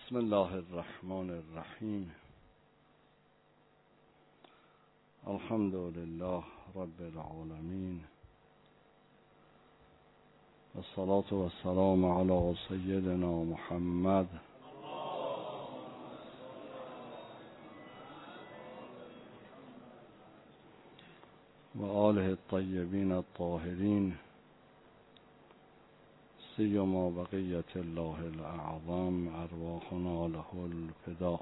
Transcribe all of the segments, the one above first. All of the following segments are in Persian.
بسم الله الرحمن الرحیم. الحمد لله رب العالمین، والصلاة والسلام علی سیدنا محمد و آله الطیبین الطاهرین، سیما بقیت الله الاعظم ارواحنا له الفداء.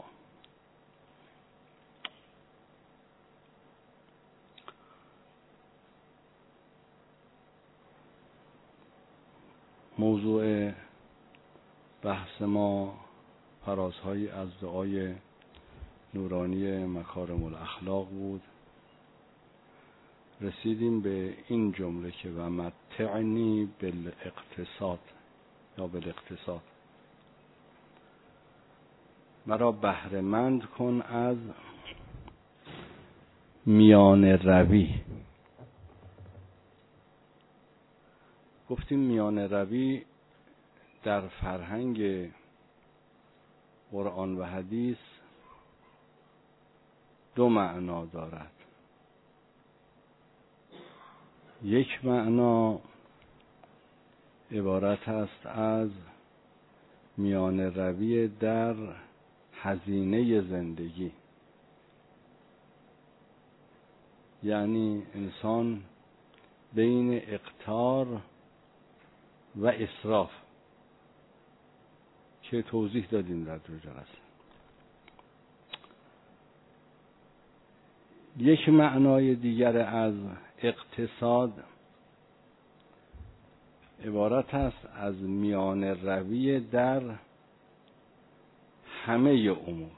موضوع بحث ما فرازهایی از دعای نورانی مکارم الاخلاق بود. رسیدیم به این جمله که و متعنی بالاقتصاد یا بالاقتصاد، مرا بهره‌مند کن از میان روی. گفتیم میان روی در فرهنگ قرآن و حدیث دو معنا دارد. یک معنا عبارت است از میان روی در هزینه زندگی، یعنی انسان بین اقتار و اسراف که توضیح دادیم در دو جلسه. یک معنای دیگر از اقتصاد عبارت است از میان روی در همه امور،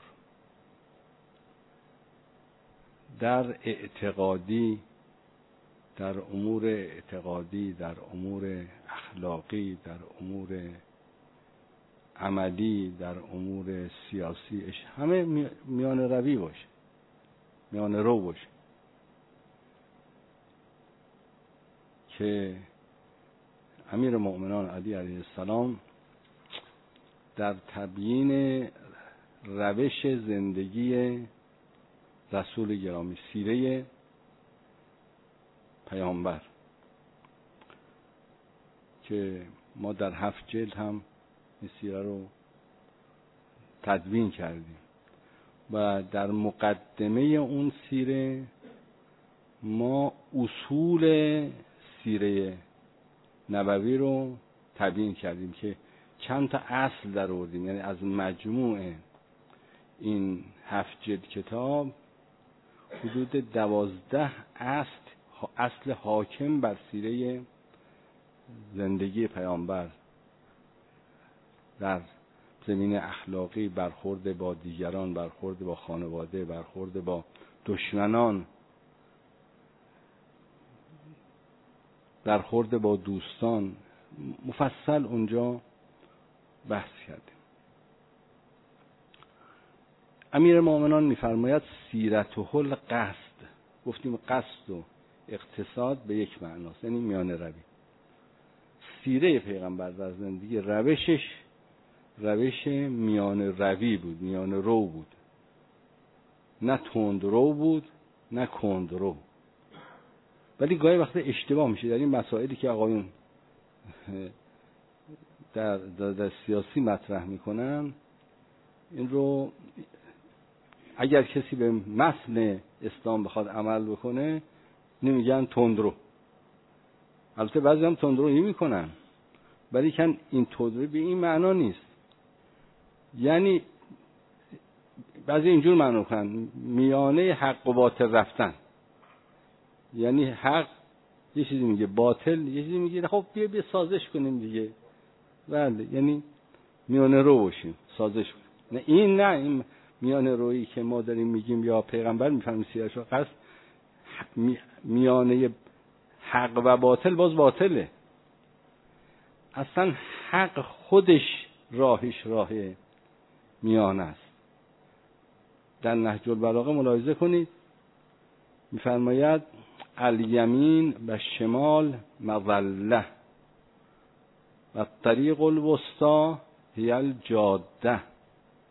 در اعتقادی، در امور اعتقادی، در امور اخلاقی، در امور عملی، در امور سیاسی، همه میان روی باشه، میان رو باشه، که امیر مؤمنان علی علیه السلام در تبیین روش زندگی رسول گرامی، سیره پیامبر که ما در 7 جلد هم این سیره رو تدوین کردیم و در مقدمه اون سیره ما اصول سیره نبوی رو تبیین کردیم که چند تا اصل در آوردیم، یعنی از مجموع این 7 جلد کتاب حدود 12 اصل حاکم بر سیره زندگی پیامبر در زمینه اخلاقی، برخورد با دیگران، برخورد با خانواده، برخورد با دشمنان، برخورد با دوستان، مفصل اونجا بحث کردیم. امیر مومنان می‌فرماید سیرته القصد. گفتیم قصد و اقتصاد به یک معناست، یعنی میان روی. سیره پیغمبر در زندگی روشش روش میان روی بود، میان رو بود، نه تند رو بود نه کند رو. ولی گاهی وقتا اشتباه میشه در این مسائلی که آقایون در سیاسی مطرح میکنن. این رو اگر کسی به متن اسلام بخواد عمل بکنه نمیگن تندرو. البته بعضی هم تندرویی میکنن، ولی کن این تندرویی به این معنا نیست. یعنی بعضی اینجور معنا کنن میانه حق و باطل رفتن، یعنی حق یه چیزی میگه، باطل یه چیزی میگه، خب بیا سازش کنیم دیگه. بله، یعنی میانه رو باشیم، سازش کنیم. این میانه رویی که ما داریم میگیم یا پیغمبر میفهمیم سیرش رو قصد میانه حق و باطل باز باطله. اصلا حق خودش راهش راه میانه است. در نهج البلاغه ملاحظه کنید میفرماید الیمین و شمال مظله و طریق الوسطی هی الجاده.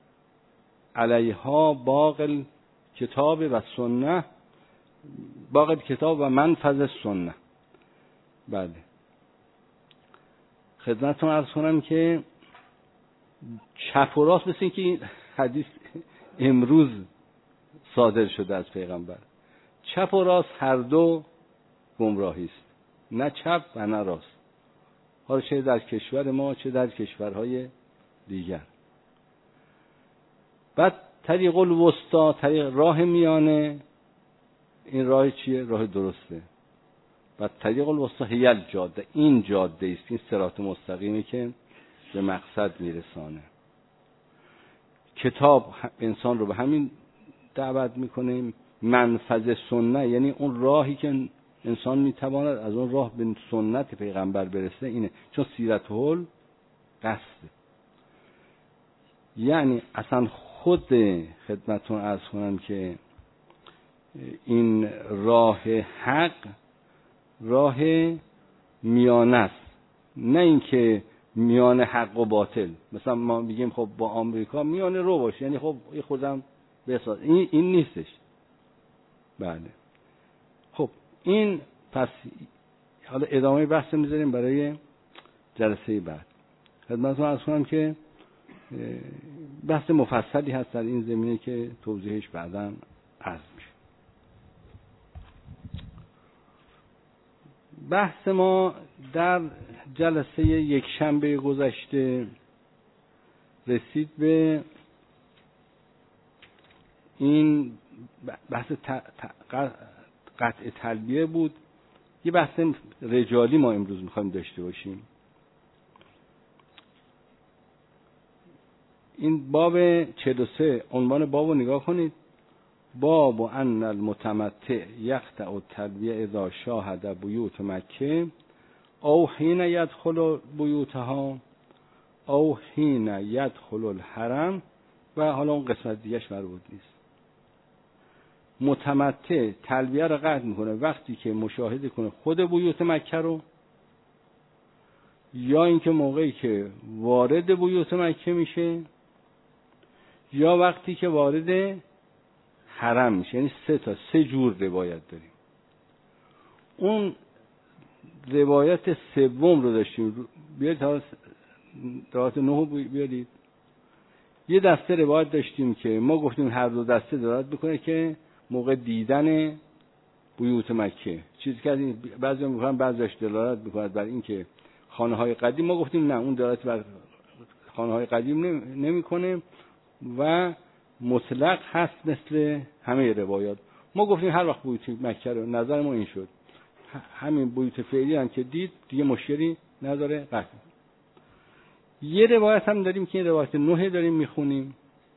علیها باقی کتاب و سنه، باقی کتاب و منفذ سنه. بله، خدمتتون عرض کنم که چپ و راست، مثل این که این حدیث امروز صادر شده از پیغمبر، چپ و راست هر دو گمراهی است، نه چپ و نه راست، حالا چه در کشور ما چه در کشورهای دیگر. بعد طریق الوسطی، طریق راه میانه، این راه چیه؟ راه درسته. بعد طریق الوسطی هی الجاده، این جاده است، این صراط مستقیمی که به مقصد میرسانه. کتاب انسان رو به همین دعوت میکنه. منفذ سنت یعنی اون راهی که انسان میتواند از اون راه به سنت پیغمبر برسه، اینه، چون سیرت هول قصد. یعنی اصلا خود خدمتون عرض کنم که این راه حق راه میانه است، نه اینکه میان حق و باطل. مثلا ما میگیم خب با آمریکا میانه رو باش، یعنی خب خودم بساز، این نیستش. بله، خب این پس حالا ادامه بحث میذاریم برای جلسه بعد. خدمتتون عرض کنم که بحث مفصلی هست در این زمینه که توضیحش بعداً عرض میشه. بحث ما در جلسه یک شنبه گذشته رسید به این بحث قطع تلبیه بود. یه بحث رجالی ما امروز میخوایم داشته باشیم. این باب 43 عنوان باب رو نگاه کنید. باب ان المتمتع یقطع التلبیه اذا شاهد بیوت مکه او حین یدخل بیوتها او حین یدخل الحرم، و حالا اون قسمت دیگهش مربوط نیست. متمتع تلبیه رو قطع میکنه وقتی که مشاهده کنه خود بیوت مکه رو، یا اینکه موقعی که وارد بیوت مکه میشه، یا وقتی که وارد حرم میشه. یعنی سه جور روایت داریم. اون روایت سوم رو داشتیم، بیارید تا روایت 9 بیارید. یه دسته روایت داشتیم که ما گفتیم هر دو دسته دلالت میکنه که موقع دیدن بیوت مکه چیزی که بعضی میگن بعضیش دلالت میکنه بر این که خانه های قدیم. ما گفتیم نه، اون دلالت بر خانه های قدیم نمیکنه و مطلق هست مثل همه روایات. ما گفتیم هر وقت بیوت مکه رو، نظر ما این شد همین بیوت فعلی هم که دید دیگه مشکلی نداره قطع. یه روایت هم داریم که این روایت 9 داریم میخونیم.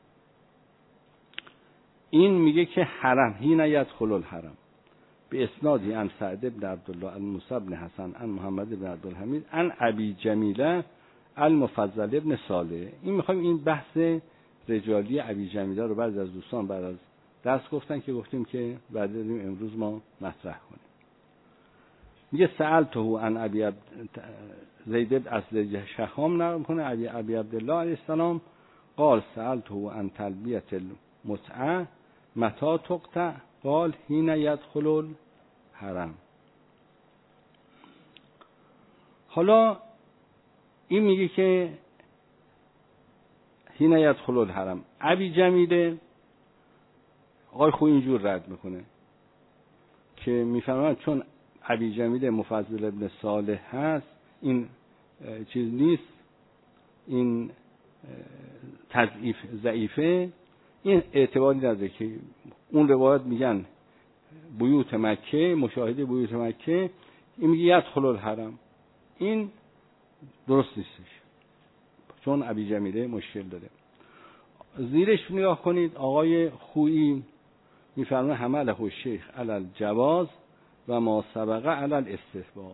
این میگه که حرم حین یدخل الحرم به اسنادی عن سعد بن عبدالله عن موسی بن حسن عن محمد بن عبدالحمید عن ابی جمیله المفضل ابن صالح. این میخوایم این بحث رجالی ابی جمیله رو بعضی از دوستان بعد از درس گفتن که گفتیم که بعد داریم امروز ما مطرح کنیم. میگه سألته عن ابی زید از شخام نقل کنه ابی عبدالله علیه السلام قال سألته عن تلبیه المتعه متى تقطع قال حين يدخل الحرم. حالا این میگه که حين يدخل الحرم. ابی جمیله آقای خوی اینجور رد میکنه که میفهمن چون ابی جمیله مفضل ابن صالح هست این چیز نیست، این تضعیف ضعیفه، این اعتباری نداره که اون روایت میگن بیوت مکه، مشاهده بیوت مکه، این میگه یدخل الحرم. این درست نیستش چون ابی جمیله مشکل داره. زیرش نگاه کنید آقای خویی میفرمه حمله الشیخ علی الجواز و ما سبق علی الاستحباب.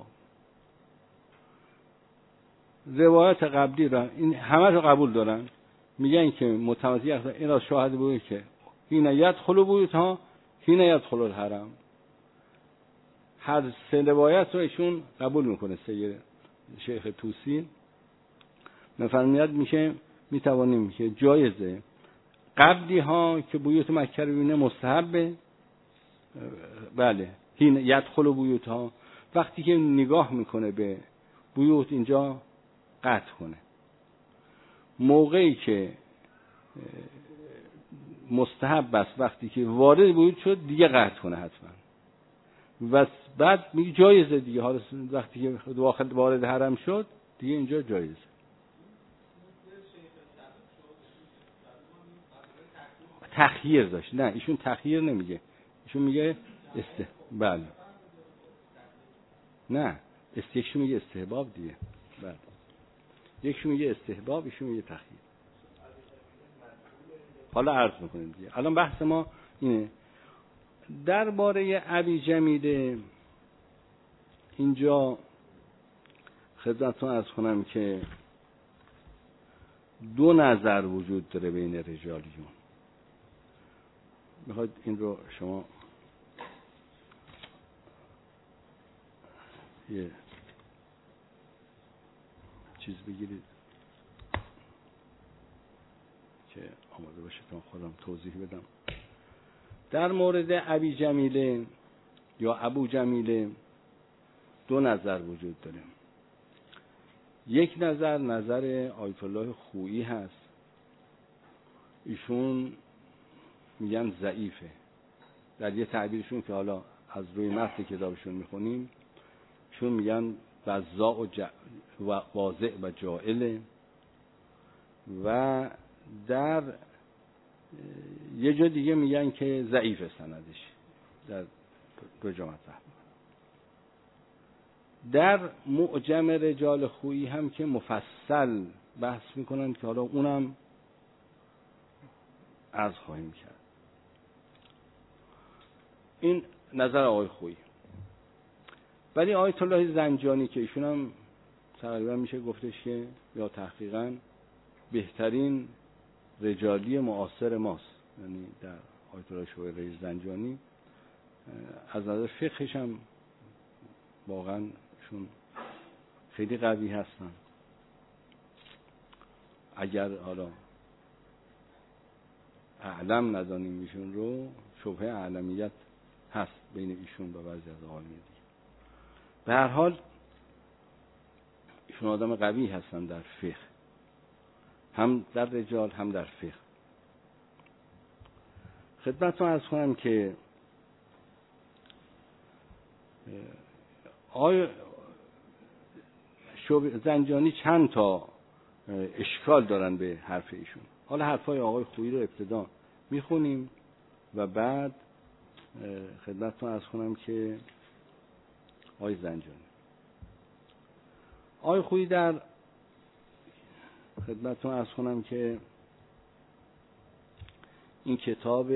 روایت قبلی را این همه رو قبول دارن، میگن که متمتع اینا شاهد بود که حین یدخل بیوتها حین یدخل الحرم. هر سه روایت رو ایشون قبول میکنه. سید شیخ طوسی میفرماید میشه میتوانیم که جایزه قبلی ها که بیوت مکه رو ببینه مستحبه، بله، هین یدخل بیوت ها، وقتی که نگاه میکنه به بیوت اینجا قطع کنه. موقعی که مستحب است وقتی که وارد بیوت شد دیگه قطع کنه حتما، و بعد میگه جایزه دیگه، حالا وقتی که داخل وارد حرم شد دیگه اینجا جایزه. تخییر داشت، نه ایشون تخییر نمیگه، ایشون میگه بله، نه یکشون میگه استحباب دیگه، بله، یکشون میگه استحباب، ایشون میگه تخییر. حالا عرض میکنیم دیگه. الان بحث ما اینه درباره ابی جمیله. اینجا خدمتتون عرض کنم که دو نظر وجود داره بین رجالیون. میخواید این رو شما یه چیز بگیرید که آماده باشه تا خودم توضیح بدم. در مورد ابی جمیله یا ابو جمیله دو نظر وجود داره. یک نظر آیت الله خویی هست، ایشون میگن ضعیفه. در یه تعبیرشون که حالا از روی متن کتابشون میخونیم، ایشون میگن وضاع و واضع و جائله، و در یه جا دیگه میگن که ضعیف سندش در دو جا مطرح. در معجم رجال خویی هم که مفصل بحث میکنن که حالا اونم عرض خواهیم کرد. این نظر آقای خویی. ولی آیت الله زنجانی که ایشون هم تقریبا میشه گفتش که یا تحقیقاً بهترین رجالی معاصر ماست، یعنی در آیت الله شوقی زنجانی از نظر فقهش هم واقعاً ایشون خیلی قوی هستن. اگر حالا اعلم ندانیم ایشون رو، شبهه اعلمیت هست بین ایشون و بعضی از آقایون دیگه. به هر حال ایشون آدم قوی هستن در فقه، هم در رجال هم در فقه. خدمتتون عرض کنم که زنجانی چند تا اشکال دارن به حرف ایشون. حالا حرفای آقای خویی رو ابتدا میخونیم و بعد خدمتتون عرض کنم که آقای زنجانی، آقای خویی در خدمتتون عرض کنم که این کتاب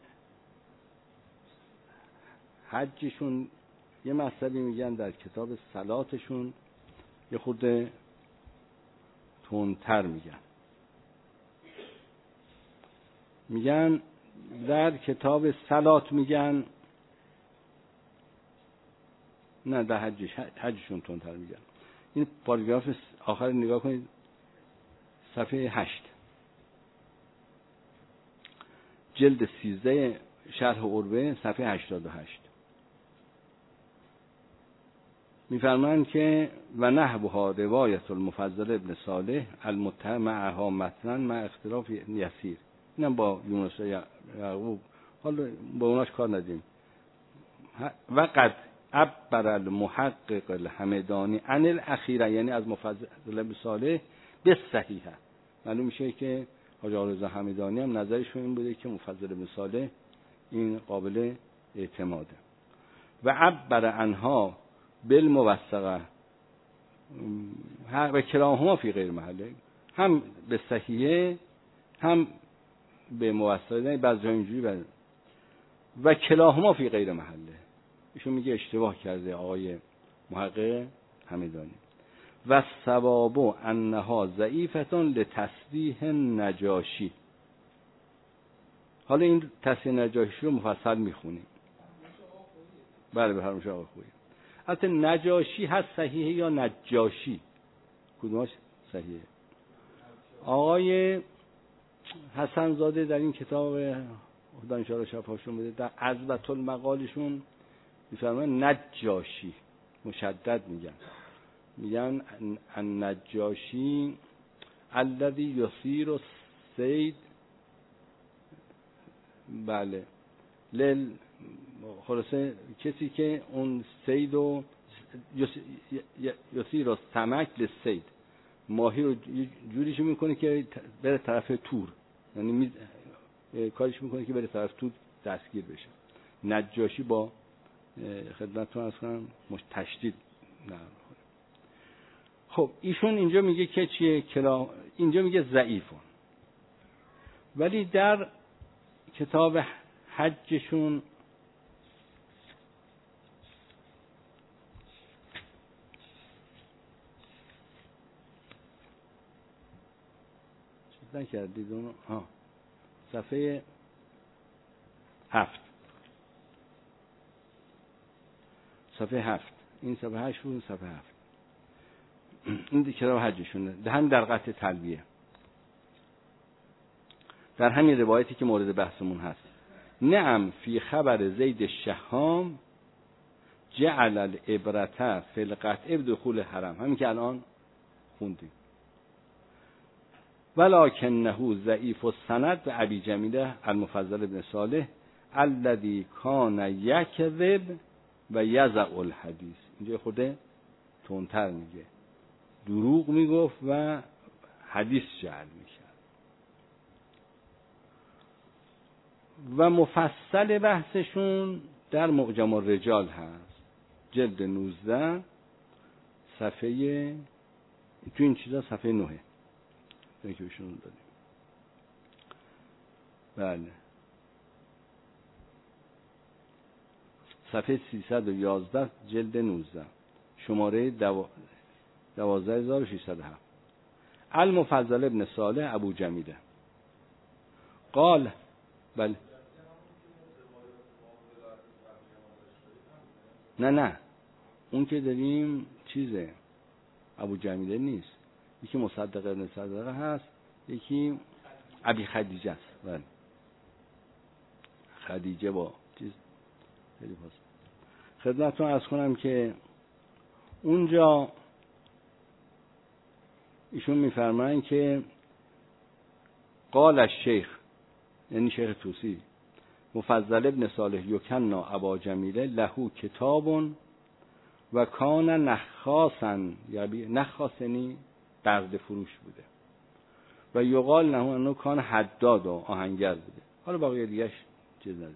حجشون یه مسئله میگن، در کتاب صلاتشون یه خود تندتر میگن در کتاب صلات میگن، نه در حجشون تندتر میگن. این پاراگراف آخر نگاه کنید، صفحه 8 جلد 13 شرح عروه صفحه 88 میفرمایند که و نحوها روایت المفضل ابن صالح المتهم معها متنا مع اختلاف یسیر. اینم با یونس یعقوب، حالا با اوناش کار ندیم. و قد عبر المحقق الحمدانی عن الاخیره، یعنی از مفضل ابن صالح به صحیحه. معلوم میشه که حاج آقا حمدانی هم نظرشون این بوده که مفضل ابن صالح این قابل اعتماده. و عبر عنها بالموثقه و کلاهما فی غیر محله، هم به صحیحه هم به موثقه، بعضی اینجوری و کلاهما فی غیر محله. ایشون میگه اشتباه کرده آقای محقق حمدانی. و ثواب انها ضعیفتون لتصریح نجاشی. حالا این تصریح نجاشی رو مفصل میخونیم. بله به فرمایش آقای خویی. البته نجاشی هست صحیحه یا نجاشی؟ کدومش صحیحه؟ آقای حسن زاده در این کتاب خدا ان شاءالله شفاشون بده در عذبة المقالشون میفرمایند نجاشی مشدد میگن النجاشی الذی یثیر الصید بله خلاصه کسی که اون صید و یثیر السمک للصید ماهی رو جوریش میکنه که بره طرف تور، یعنی کارش میکنه که بره طرف تور دستگیر بشه. نجاشی با خدمتتون عرض کنم تشدید نه. خب ایشون اینجا میگه که چیه اینجا میگه ضعیفون، ولی در کتاب حجشون چیز نکردید اونو صفحه 7 این صفحه 8 بود، صفحه 7 این کتاب حجشونه دهن در قطع تلبیه در همین روایتی که مورد بحثمون هست. نعم فی خبر زید الشهام جعل العبرة فی القطع بدخول حرم، همین که الان خوندیم. ولکنه ضعیف السند به ابی جمیله المفضل ابن صالح الذی کان یکذب و یضع الحدیث. اینجا خود تندتر میگه دروغ میگفت و حدیث جعل میکرد. و مفصل بحثشون در معجم الرجال هست، جلد 19 صفحه تو این چیزا صفحه 9 اینه که بهشون دادیم. بله صفحه 311 جلد 19 شماره 12607. المفضل ابن صالح ابو جمیله قال بله نه اون که داریم چیزه ابو جمیله نیست، یکی مصدق ابن صدقه هست، یکی ابی خدیجه است. بله خدیجه با چیز خیلی پاس. خدمتتون عرض کنم که اونجا ایشون میفرمایند که قال الشیخ، یعنی شیخ طوسی، مفضل ابن صالح یکنا ابا جمیله له کتاب و کان نخاسا، یعنی نخاسنی برده فروش بوده، و یقال له انه کان حداد و آهنگر بوده. حالا باقی دیگه‌اش چیز نداره.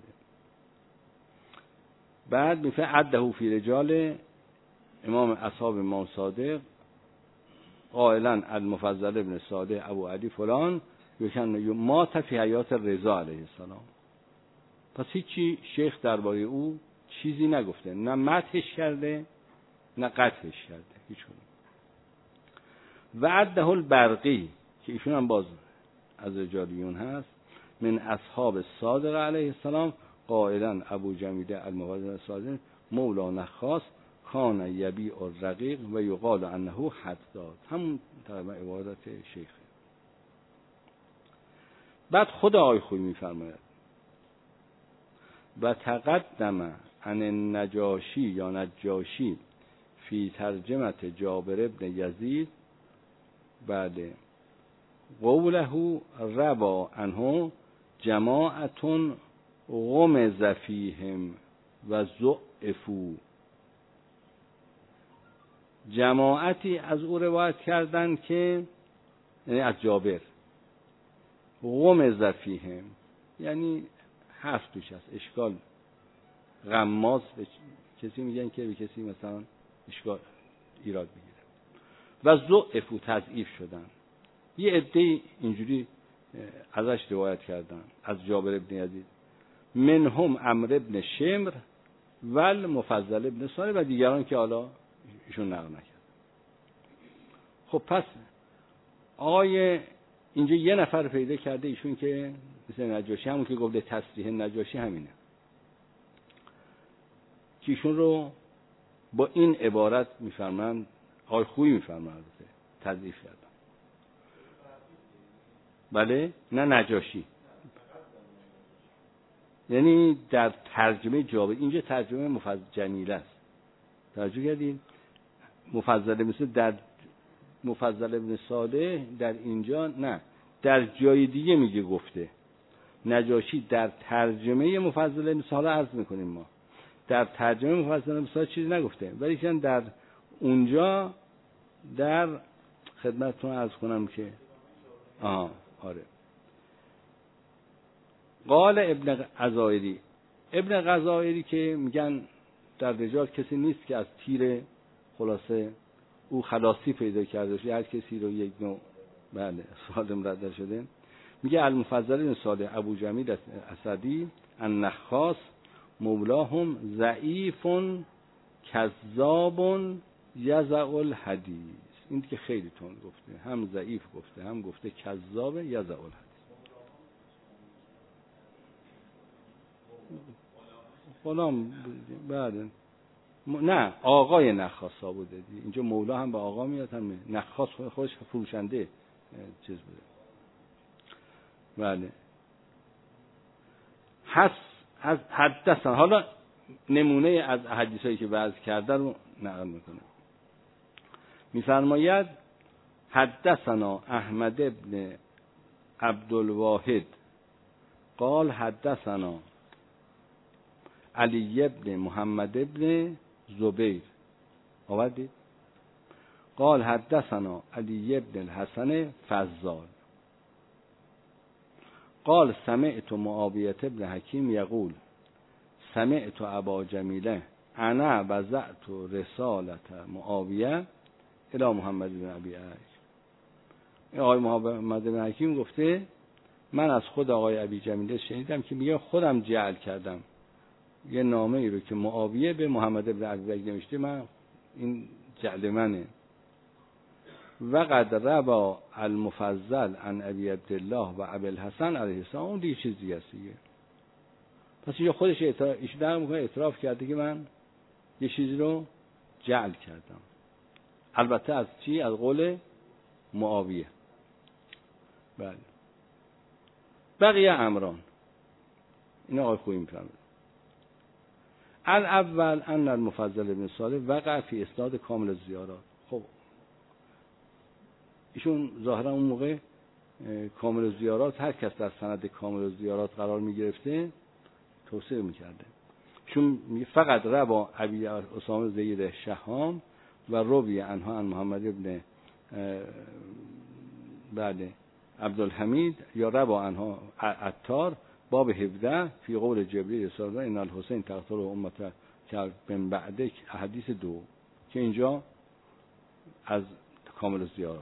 بعد میفه عده فی رجال امام اصحاب امام صادق قائلا المفضل ابن صالح ابو علی فلان یکن مات فی حیات رضا علیه السلام. پس هیچی شیخ درباره او چیزی نگفته، نه مدحش کرده نه قدحش کرده هیچ کدوم. و عده البرقی که ایشون هم باز از رجالیون هست من اصحاب صادق علیه السلام قائلا ابو جمیله المفضل صادق مولا نخاس کان یبیع الرقیق و یقال انه حداد. همون تقریبا عبارت شیخه. بعد خود آقای خویی میفرماید و تقدم عن النجاشی یا نجاشی فی ترجمت جابر ابن یزید بعد قوله روا عنه جماعتون غمز فیهم و ضعفوا. جماعتی از او روایت کردند که یعنی از جابر غمز فیهم یعنی حرف توش هست، اشکال غماز به کسی میگن که به کسی مثلا اشکال ایراد بگیره. و ضعفوا تضعیف شدن. یه عده اینجوری ازش روایت کردن از جابر ابن یزید منهم عمرو ابن شمر و المفضل ابن صالح و دیگران که حالا ایشون نقل نکرد. خب پس آقای اینجا یه نفر پیدا کرده ایشون که مثل نجاشی، همون که گفته تصریح نجاشی همینه، که ایشون رو با این عبارت میفرمند آقای خویی میفرمند تضعیف کردن. بله، نه نجاشی. یعنی در ترجمه جابر، اینجا ترجمه مفضل جمیله است. توجه کردین؟ مفضل مثل در مفضل ابن صالح در اینجا نه، در جای دیگه میگه گفته. نجاشی در ترجمه مفضل ابن صالح عرض میکنیم ما، در ترجمه مفضل ابن صالح چیزی نگفته، ولی که در اونجا در خدمتتون عرض کنم که آره. قال ابن غزائری، ابن غزائری که میگن در رجال کسی نیست که از تیر خلاصه او خلاصی پیدا کرده باشه، هر کسی رو یک نوع بله سالم رد شده. میگه المفضل بن صالح ابو جمیل اسدی النخاس مولاهم ضعیف کذاب یزع الحدیث. این که خیلی تند گفته، هم ضعیف گفته هم گفته کذاب یزع الحدیث. غلام بعد نه آقای نخاسا بوده دی. اینجا مولا هم به آقا میاد، هم نخاس خودش فروشنده چیز بوده. بله حدثنا، حالا نمونه از حدیثایی که بعض کرده رو نقل میکنه. میفرماید حدثنا احمد ابن عبدالواحد قال حدثنا علی ابن محمد ابن زبیر آوردید. قال حدثنا علی ابن الحسن فضال قال سمعت معاویه ابن حکیم یقول سمعت ابا جمیله انا وضعت رسالت معاویه الی محمد بن ابی عیاش. آقای محمد بن حکیم گفته من از خود آقای ابی جمیله شنیدم که میگه خودم جعل کردم یه نامه ای رو که معاویه به محمد ابن ابی بکر نوشته، من این جعل منه. وقد روا المفضل عن ابی عبدالله و ابی الحسن علیه السلام. اون دیگه چیز دیگه است دیگه. پس اینجا خودش اعتراف کرده که من یه چیزی رو جعل کردم، البته از چی؟ از قول معاویه. بله بقیه امران این آقای خویی میفرماید. الاول ان المفضل بن صالح وقع فی اسناد کامل الزیارات. خب ایشون ظاهرا اون موقع کامل الزیارات هر کس در سند کامل الزیارات قرار میگرفته توصیه میکرده. چون فقط روا ابی اسامه زید شهام و روی انها عن محمد ابن بعد عبدالحمید یا روا انها عطار باب 17 فی قول جبریل صلی الله علیه و آله ان الحسین تقتل امته من بعدک حدیث 2 که اینجا از کامل الزیارات.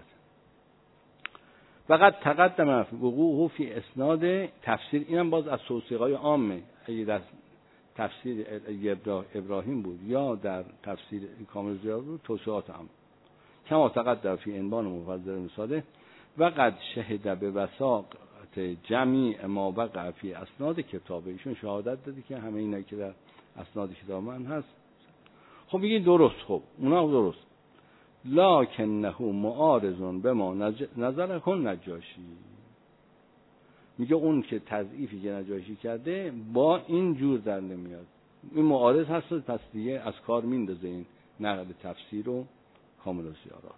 فقط تقدم وقوعه فی اسناد تفسیر. اینم باز از توصیه‌های عامه، اگه در تفسیر ابراهیم بود یا در تفسیر کامل الزیارات بود توصیهات عامه. کما تقدم فی عنوان مفضل بن صالح وقد شهد به وثاقت جمیع ما وقع فی اسناد کتابه. ایشون شهادت دادی که همه اینا که در اسناد کتاب من هست. خب بگید درست، خب اونا درست، لکنه معارضون به ما نظر کن نجاشی. میگه اون که تضعیفی که نجاشی کرده با این جور در نمیاد، این معارض هست، پس دیگه از کار میندازه این نقل تفسیر و کامل الزیارات.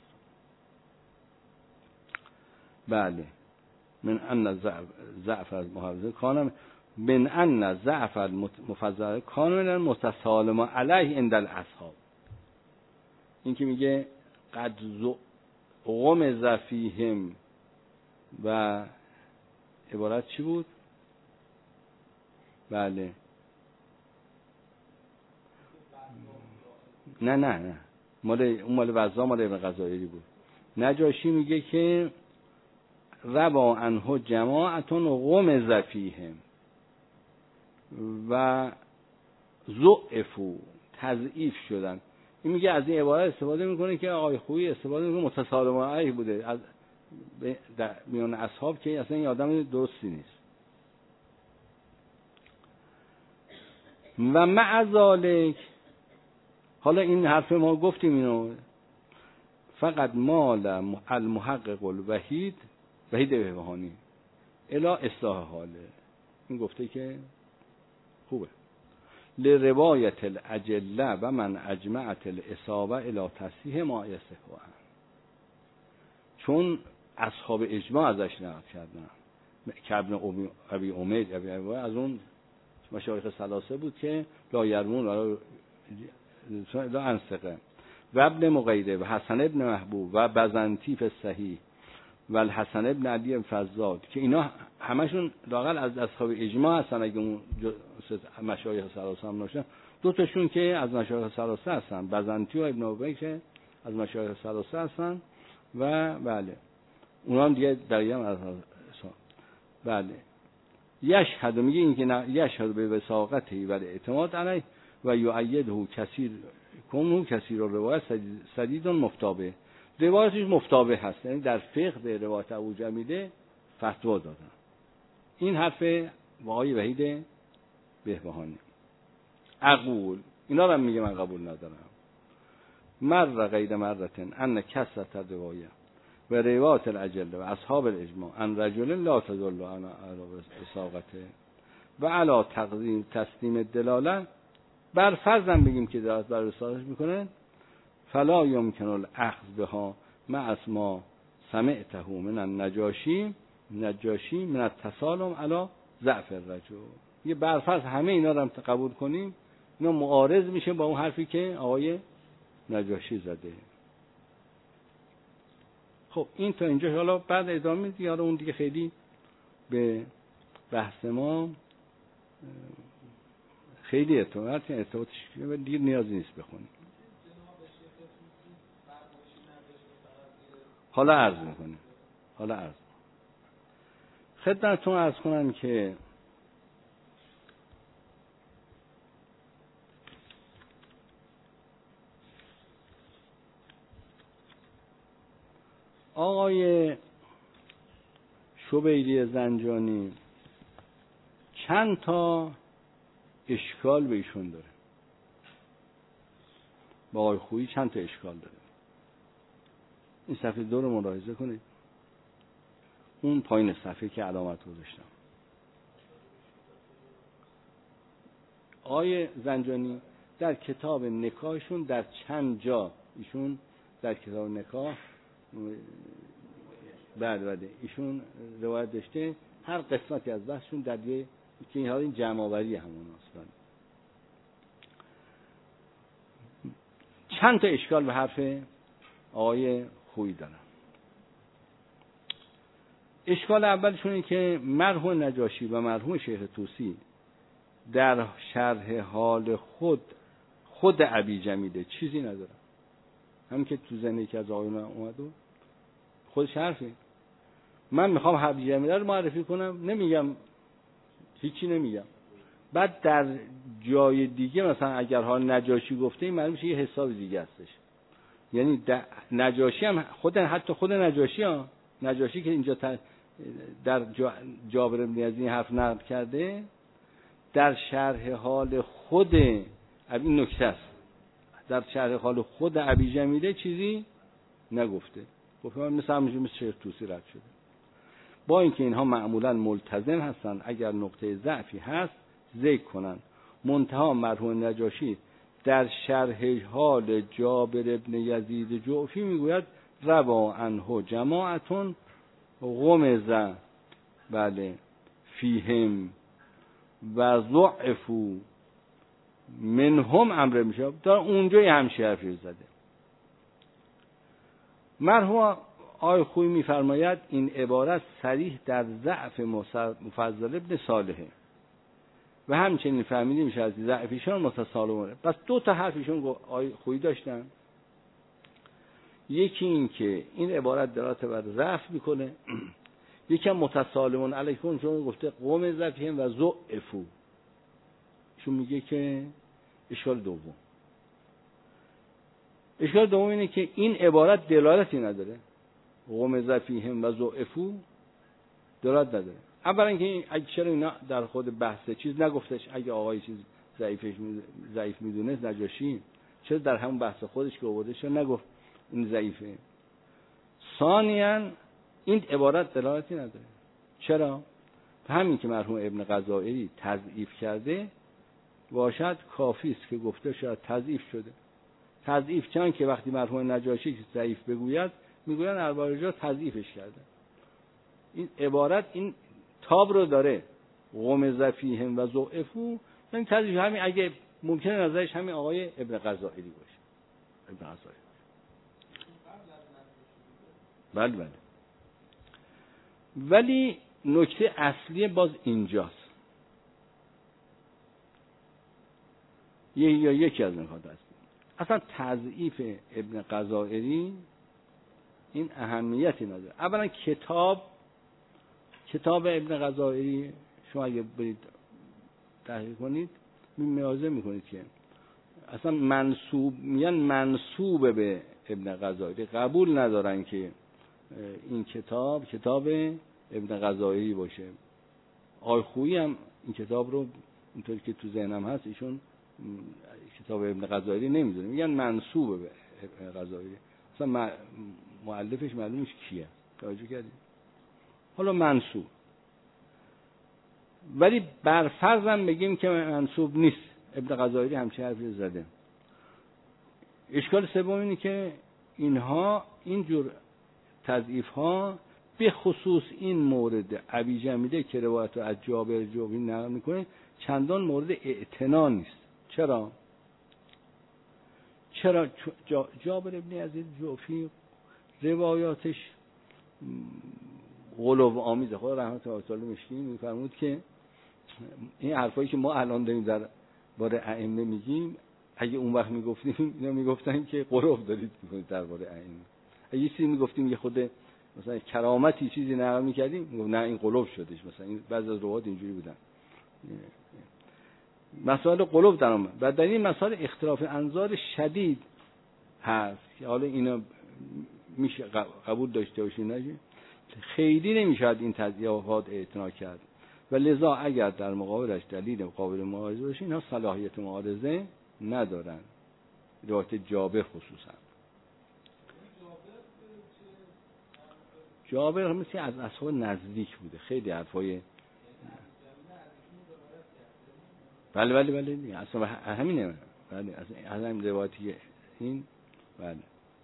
بله من ان ضعف المفضل کان من ان ضعف المفضل کان من متسالم علیه عند الاصحاب. این که میگه قد غم زفیهم و عبارت چی بود؟ بله نه مال وزا مال ابن غزائری بود. نجاشی میگه که روا عنه جماعتون غم زفیهم و ضعفوا تضعیف شدن. این میگه از این عبارت استفاده میکنه که آقای خویی استفاده میکنه متسالم علیه بوده از میان اصحاب که اصلا این آدم درستی نیست. و مع ذالک، حالا این حرف ما گفتیم اینو، فقط مال المحقق الوحید وحید بهبهانی الی اصلاح حاله. این گفته که خوبه. لروایت الاجله و من اجمعت الاصابه الی تصحیح ما یصحه، چون اصحاب اجماع ازش نقل کردن که ابن ابی امید از اون مشایخ ثلاثه بود که لا یرمون لا انسقه و ابن مغیره و حسن ابن محبوب و بزنتی فی صحیح و الحسن ابن علی فزاد، که اینا همشون لااقل از اصحاب اجماع هستن. اگه اون مشایخ ثلاثه هم ناشن، دو تاشون که از مشایخ ثلاثه هستن، بزنتی و ابن ابی که از مشایخ ثلاثه هستن و بله اونا هم دیگه بقیه هم از بله. یشهد، میگه این که یشهد به وثاقته و اعتماد علیه و یؤیده کثیر کنه کثیر روایت سدید مفتابه، روایتش مفتابه هست، یعنی در فقه به روایت ابو جمیله فتوا دادن. این حرف آقای وحید بهبهانی. اقول اینا رو میگه من قبول ندارم. مر غیر مرتن ان کثرت الروایه و روایت الاجله و اصحاب الاجماع ان رجل لا تدل علی وثاقته و علی تقدیم تسلیم الدلاله، بر فرضم بگیم که دلالت بر وثاقتش میکنه، فلا یمکن الاخذ بها مع اسما سمعته من النجاشی من التسالم علی ضعف الرجل. یه بر فرض همه اینا رو هم قبول کنیم، اینا معارض میشه با اون حرفی که آقای نجاشی زده. خب این تا اینجا، حالا بعد ادامه دیگه اون دیگه خیلی به بحث ما خیلی ارتباطش دیگه نیازی نیست بخونیم. حالا عرض میکنیم. خدمتتون عرض کنم که آقای شبیلی زنجانی چند تا اشکال به ایشون داره، با آقای خویی چند تا اشکال داره. این صفحه 2 رو ملاحظه کنید، اون پایین صفحه که علامت گذاشتم. آقای زنجانی در کتاب نکاحشون در چند جا، ایشون در کتاب نکاح بعد ایشون روایت داشته، هر قسمتی از بحثشون در یه که این جمع آوری همون است. چند تا اشکال به حرف آقای خویی دارن. اشکال اولشون اینه که مرحوم نجاشی و مرحوم شیخ طوسی در شرح حال خود ابی جمیله چیزی ندارن. همین که تو ذهن که از آقایون اومد و خودش حرفه. من میخوام ابی جمیله رو معرفی کنم، نمیگم هیچی نمیگم. بعد در جای دیگه مثلا اگر ها نجاشی گفته، این معلوم میشه یه حساب دیگه هستش. یعنی نجاشی هم حتی خود نجاشی که اینجا در جابر بن یزید حرف نقل کرده، در شرح حال خود این نکته است، در شرح حال خود ابی جمیله چیزی نگفته. گفته مثل شیخ طوسی رد شده. با اینکه اینها معمولا ملتزم هستن اگر نقطه ضعفی هست ذکر کنن. منتها مرحوم نجاشی در شرح حال جابر بن یزید جعفی میگوید روا عنه جماعتون غمز بله فیهم و ضعفو منهم امر میشه. در اونجا همچین حرفی زده. مرحوم آقای خویی میفرماید این عبارت صریح در ضعف مفضل ابن صالحه و همچنین فهمیده میشه از ضعفیشون متسالمونه. پس دو تا حرفیشون آقای خویی داشتن. یکی این که این عبارت دلالت بر ضعف میکنه، یکی هم متسالمون علیکم، چون گفته قوم ضعفیم و ضعفو، چون میگه که اشکال دوم اینه که این عبارت دلالتی نداره. قوم ضعفیم و ضعفو دلالت نداره. اولا اینکه اگه چرا اینا در خود بحث چیز نگفتش، اگه آقای چیز ضعیف میدونه نجاشی، چرا در همون بحث خودش که آورده چرا نگفت این ضعیفه؟ ثانیاً این عبارت دلالتی نداره. چرا؟ همین که مرحوم ابن غزائری تضعیف کرده باشد کافی است که گفته شاید تضعیف شده. تضعیف چند که وقتی مرحوم نجاشی که ضعیف بگوید میگوین ارباب رجال تضعیفش کرده. این عبارت این تاب رو داره، غمز فیهم و ضعفوا، این تضعیف همین اگه ممکنه نظرش همین آقای ابن غزائری باشه. ابن غزائری بله. ولی نکته اصلی باز اینجاست، یکی از نکات است. اصلا تضعیف ابن غزائری این اهمیتی نداره. اولا کتاب ابن غزائری شما اگه برید تحقیق کنید ملاحظه میکنید که اصلا منسوب به ابن غزائری، قبول ندارن که این کتاب ابن غزائری باشه. آلخویی هم این کتاب رو اونطوری که تو ذهنم هست ایشون کتاب ابن غزائری نمیدونه، میگن منسوب به ابن غزائری، اصلا مؤلفش معلومش کیه، توجه کردید؟ حالا منسوب، ولی بر فرضم بگیم که منسوب نیست، ابن غزائری همچین حرفی زده. اشکال سوم اینه که اینجور تضعیف ها به خصوص این مورد ابی جمیله که روایت از جابر جوفی نقل میکنه چندان مورد اعتنا نیست. چرا جابر ابن یزید جوفی روایاتش غلو آمیزه. خدا رحمت الله تعالی مشکی میفرمود که این حرفایی که ما الان داریم در باره ائمه میگیم اگه اون وقت میگفتیم اینا میگفتن که غلو دارید میکنید در باره ائمه. اگه یه چیزی میگفتیم یه خود مثلا کرامتی چیزی نقل میکردیم میگفت نه این غلو شدش، مثلا این بعضی از روایات اینجوری بودن. مسائل غلو در اومد و در این مسائل اختلاف انظار شدید هست که حالا اینا میشه قبول داشته باشین نشه، خیلی نمیشه این تضعیفات اعتنا کرد و لذا اگر در مقابلش دلیل قابل معارضه باشه اینها صلاحیت معارضه ندارن. روایت جابر خصوصا، جابر مثل از اصحاب نزدیک بوده، خیلی حرفای بله اصلا همینه. بله از همین روایتی این. بله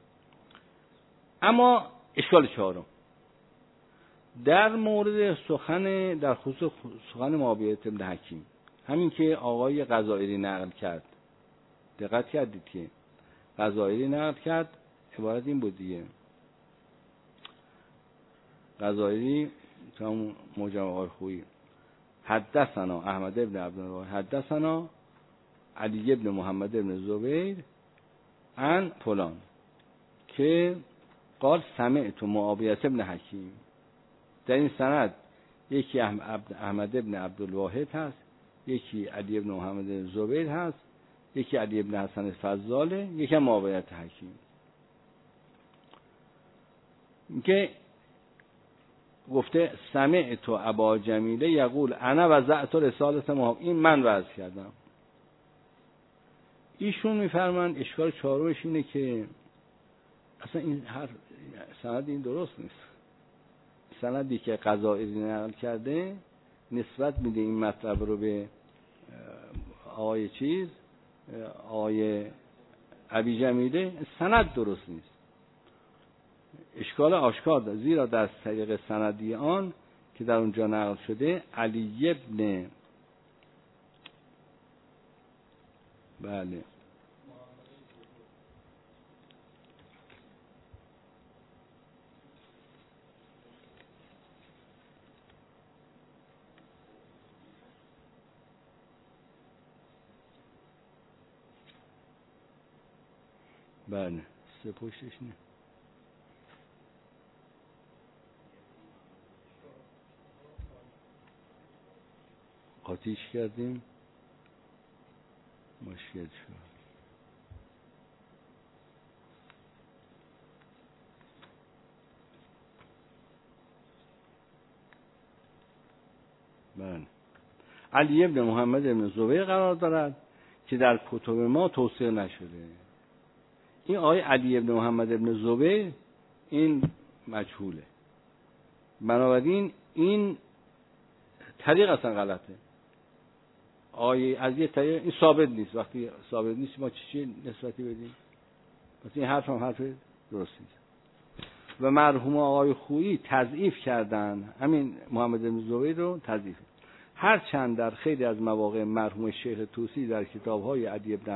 اما اشکال چهارم در مورد در خصوص سخن معاویه بن حکیم، همین که آقای غزائری نقل کرد، دقت کردید که غزائری نقل کرد عبارت این بود دیگه، غزائری تو مجمع آلخویی حدثنا احمد ابن عبدالله حدثنا علی ابن محمد ابن زبیر عن فلان که قال سمعت معاویه ابن حکیم. در این سند یکی احمد ابن عبدالواحد هست، یکی علی ابن محمد ابن زبیر هست، یکی علی ابن حسن فضاله، یکی معاویه حکیم. که گفته سمعت ابا جمیله یقول انا وضعت رسالت محمد، این من وضع کردم. ایشون میفرمایند اشکال چهارمش اینه که اصلا این سند این درست نیست. سندی که غزائری نقل کرده نسبت میده این مطلب رو به آقای ابی جمیله، سند درست نیست. اشکال آشکار داره، زیرا در طریق سندی آن که در اونجا نقل شده علی ابن سه پشتش نه آتیش کردیم مشکل شد. علی ابن محمد ابن زبیر قرار دارد که در کتب ما توثیق نشده. این آقای علی ابن محمد ابن زبیر این مجهوله، بنابراین این طریق اصلا غلطه. آیه از یه طریق این ثابت نیست. وقتی ثابت نیست ما چی نسبتی بدیم؟ پس این حرف هم حرف درستی است. و مرحوم آقای خویی تضعیف کردن همین محمد بن زبیر رو تضعیف. هرچند در خیلی از مواقع مرحوم شیخ طوسی در کتاب‌های علی بن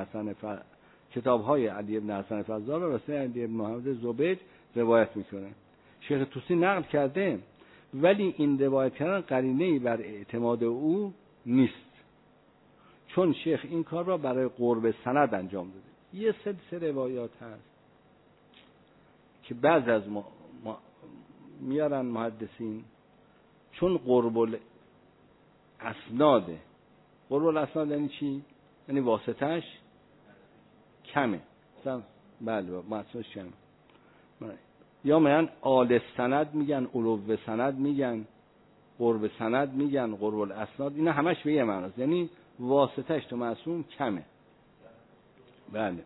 حسن فضال و رسول علی بن محمد زبیر روایت میکنه. شیخ طوسی نقل کرده، ولی این روایت کردن قرینه‌ای بر اعتماد او نیست، چون شیخ این کار را برای قرب سند انجام داده. یه سلسله روایات هست که بعض از ما میارن محدثین چون قرب الاسناده. قرب الاسناد یعنی چی؟ یعنی واسطه‌اش کمه. مثلا بله واسطه‌اش کمه. یا میگن آل سند میگن، علو سند میگن، قرب سند میگن، قرب الاسناد، اینا همش به یه معناست، یعنی واسطه‌اش تو معصوم کمه. بله.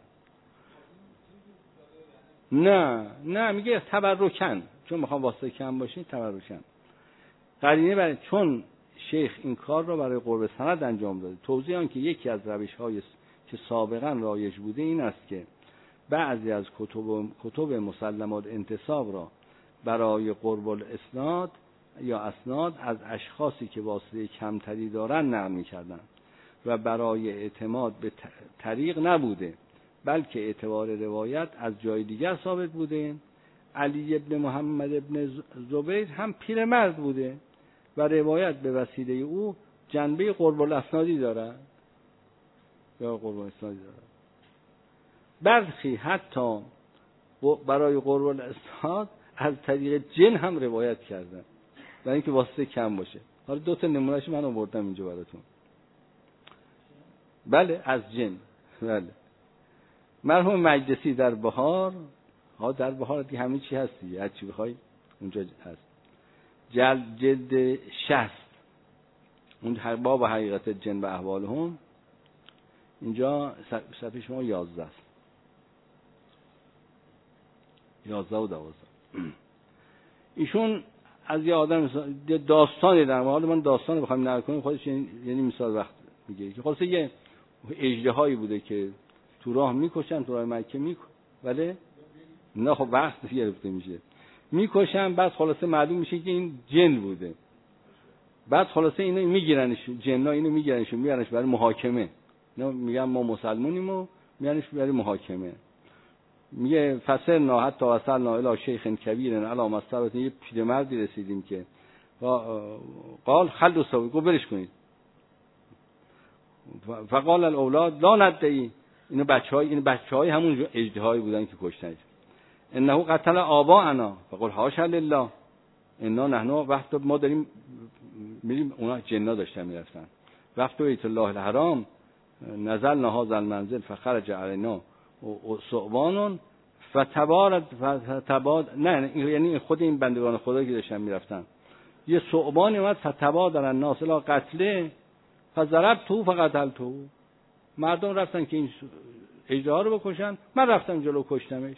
نه میگه تبرکن، چون میخوام واسطه کم باشه تبرکن. قرینه برای چون شیخ این کار را برای قرب سند انجام داده. توضیح آن که یکی از روش‌های که سابقا رایج بوده این است که بعضی از کتب مسلمات انتساب را برای قرب الاسناد یا اسناد از اشخاصی که واسطه کمتری دارن نقل می‌کردند و برای اعتماد به طریق نبوده، بلکه اعتبار روایت از جای دیگر ثابت بوده. علی ابن محمد ابن زبیر هم پیرمرد بوده و روایت به وسیله او جنبه قرب الاسنادی داره یا قرب الاسنادی داره. برخی حتی برای قرب الاسناد از طریق جن هم روایت کردن برای اینکه واسطه کم باشه. حالا دو تا نمونهش من آوردم اینجا براتون. بله از جن. بله. مرحوم مجلسی در بهار، در بهار دیگه همه چی هستی، هر چی بخوای اونجا هست. جلد 60 اون باب حقیقت جن و احوالهم، اینجا صفحه شما 11 است. 11 و 12. ایشون از یه آدم داستانی در حال من داستان بخوام نقل کنم خودش یعنی مثال وقت میگه که خلاصه یه اژدهایی بوده که تو راه میکشن، تو راه مکه ولی نه خب وقت گرفته میشه میکشن، بعد خلاصه معلوم میشه که این جن بوده. بعد خلاصه اینو میگیرنش، جن‌ها اینو میگیرنش برای محاکمه. اینا میگن ما مسلمونیم و میانش برای محاکمه. میگه فسرنا حتی وصلنا الی شیخ کبیر علی مصطبه، یه پیرمردی رسیدیم که قال خلوا سوی، گو برش کنید. فقال الاولاد لا ندعی، این بچهای همون اژدهایی بودن که کشتنش. انه قتل آباءنا فقل حاشا لله انا نحن وقت ما داریم میریم، اونا جنا داشتن میرفتن وقت بیت الله الحرام نزلنا هذا المنزل فخرج علينا ثعبان فتباد نه یعنی خود این بندگان خدا که داشتن میرفتن، یه ثعبان اومد فتبادر الناس الی قتله فضربته فقتلته، مردم رفتن که این اژدها رو بکشن، من رفتم جلو کشتمش.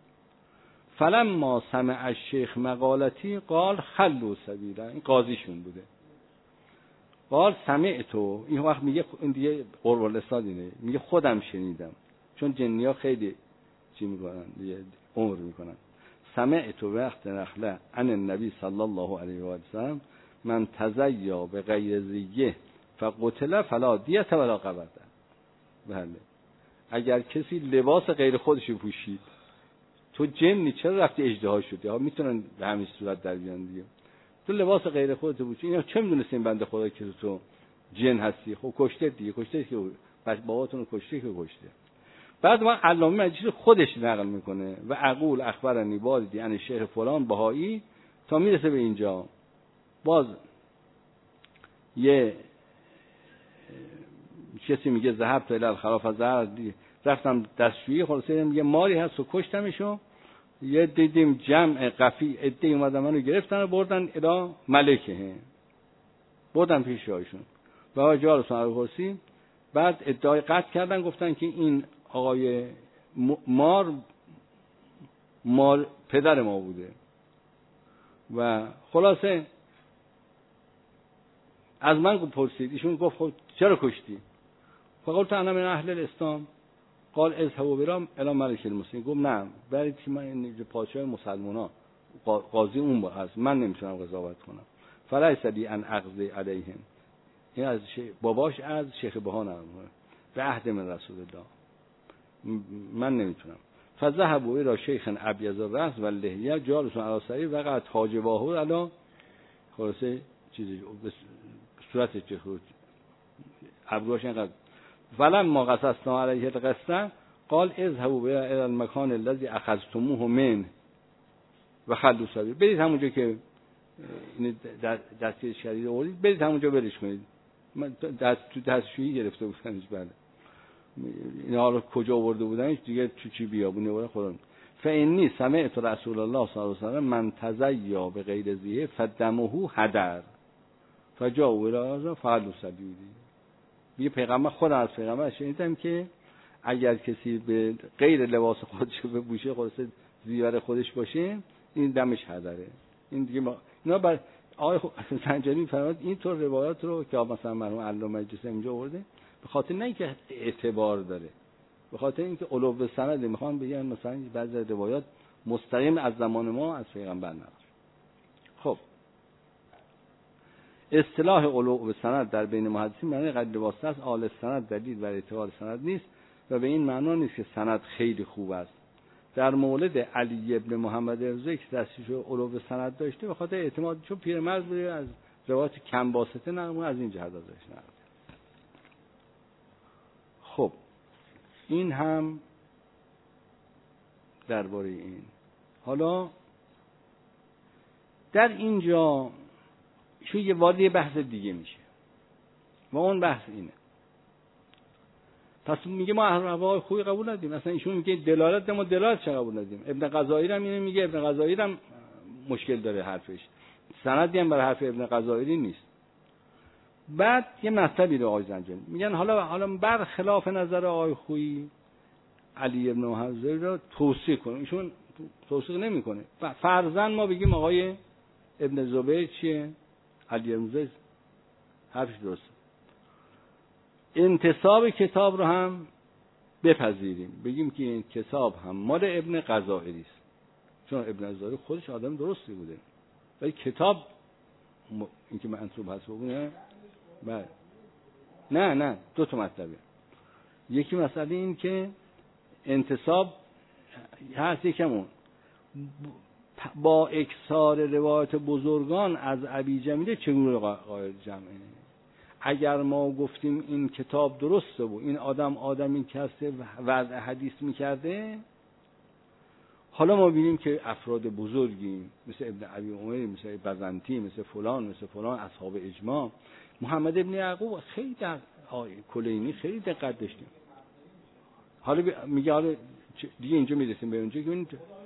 فلما سمع الشیخ مقالتی قال خلوا سبیلا، این قاضیشون بوده. قال سمعتو، این وقت میگه این دیگه قرب الاسناد اینه، میگه خودم شنیدم، چون جنیا خیلی چی میکنن دیگه عمر میکنن. سمعتو وقت نخله عن النبی صلی الله علیه و سلم من تزیا به غیر زیه فقتل فلا دیت ولا قبض. بله، اگر کسی لباس غیر خودش پوشید، تو جنی چرا رفتی اژدها شدی؟ ها میتونن به همین صورت در بیان دیگه. تو لباس غیر خودت پوشی، اینا چه میدونست این بنده خدا که تو جن هستی؟ خب کشته دیگه، کشته که باباتون رو کشته که کشته. بعد ما علامه مجلسی خودش نقل میکنه و اقول اخبرنی والدی یعنی شیخ فلان بهایی تا میرسه به اینجا. باز یه کسی میگه ذهب تا الال خلاف زهر، رفتم دستشویی، خلاصه میگه ماری هست و کشتمشو. یه دیدیم جمع قفی عده اومدن منو گرفتن و بردن الی ملکه، بردن پیش ایشون و آقای سنگرپرسی. بعد ادعای قتل کردن، گفتن که این آقای مار پدر ما بوده و خلاصه از من پرسید، ایشون گفت خب چرا کشتی؟ فقلت انا من اهل الاسلام. قال اذهبوا برام الی ملک المسلمین. گفت نه برید که من پادشاه مسلمان‌ها، قاضی اون هست، من نمیتونم قضاوت کنم. فلیس لی ان اقضی علیهم. این از باباش از شیخ بهانه به عهد من رسول الله، من نمیتونم. فذهبوا الى شیخ ابیض الراس و اللحیه جالس علی سریر وقعت حاجباه علی، خلاصه چیزی به صورتش چه خود ابروش اینقدر. فلما قصصنا علیه القصه قال اذهبوا الى المکان الذي اخذتموه من و خلوا سبیل. برید همونجا که این دستی شدید آورید، برید همونجا برش کنید. من تو دستشویی گرفته بودنش. بله اینا رو کجا آورده بودنش دیگه، چی بیابونی آورده خودم. فانی سمعت رسول الله صلی الله علیه و آله من تزیا به غیر ذیه فدمه هدر فجاءوا الى فعلوا سبیل. یه پیغمبر، خود از پیغمبر شنیدم که اگر کسی به غیر لباس خودش بپوشه، خلاصه زیور خودش باشه، این دمش هدره. این دیگه اینا بر آقای سنجانی فرمود این طور روایات رو که مثلا مرحوم علامه جسم اینجا آورده، به خاطر نه اینکه اعتبار داره، به خاطر اینکه علو سند میخوان بگن مثلا بعضی روایات مستقیم از زمان ما از پیغمبر نقل. خب اصطلاح علو سند در بین محدثین معنی قد واسطه است. آل سند دلیل بر اعتبار سند نیست و به این معنا نیست که سند خیلی خوب است. در مولد علی ابن محمد رضایی که دستش علو سند داشته، به خاطر اعتماد، چون پیرمرد بوده، از روایات کم واسطه نقل، از این جهت ازش نقل. خب این هم درباره این. حالا در اینجا چون یه وارد بحث دیگه میشه و اون بحث اینه. پس میگه ما اهل خوبی قبول ندیم. مثلا ایشون میگه دلالت، ما دلالت چه قبول ندیم. ابن غزائری هم اینو میگه، ابن غزائری هم مشکل داره حرفش، سندی هم برای حرف ابن غزائری نیست. بعد یه مطلبی رو آقای زنجانی میگن حالا برخلاف نظر آقای خویی علی ابن محمد رو توصیح کنه. ایشون توصیح نمیکنه. فرضاً ما بگیم آقای ابن زبیر چیه؟ علی ابن زبیر حرفش درسته. انتساب کتاب رو هم بپذیریم، بگیم که این کتاب هم مال ابن غزائری است، چون ابن غزائری خودش آدم درستی بوده، ولی کتاب اینکه منسوب هست بگونه. بله نه دو تا مطلبه. یکی مسئله این که انتساب هست، یکمون با اکثار روایت بزرگان از ابی جمیله چگونه قائل جمعه. اگر ما گفتیم این کتاب درسته و این آدمی که وضع حدیث میکرده، حالا ما ببینیم که افراد بزرگی مثل ابن ابی عمر، مثل بزنطی، مثل فلان اصحاب اجماع، محمد ابن یعقوب خیلی کلینی خیلی دقت داشتیم. حالا میگه حالا دیگه اینجا میرسیم به اونجا که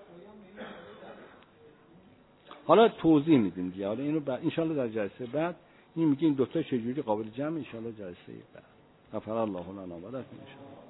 حالا توضیح میدیم دیگه. حالا اینو ان شاء الله در جلسه بعد این میگه این دو تا چجوری قابل جمع، ان شاء الله جلسه بعد. غفر الله لنا و لکم ان شاء الله.